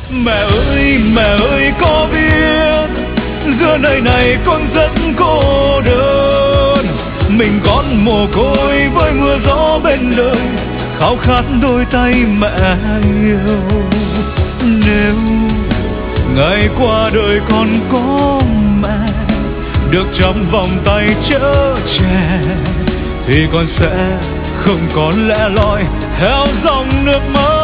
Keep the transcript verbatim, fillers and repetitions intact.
Mẹ ơi, mẹ ơi có biết giữa nơi này con rất cô đơn. Mình con mồ côi với mưa gió bên đời, khao khát đôi tay mẹ yêu. Nếu ngày qua đời con có mẹ được trong vòng tay chở che, thì con sẽ không còn lẻ loi theo dòng nước mắt.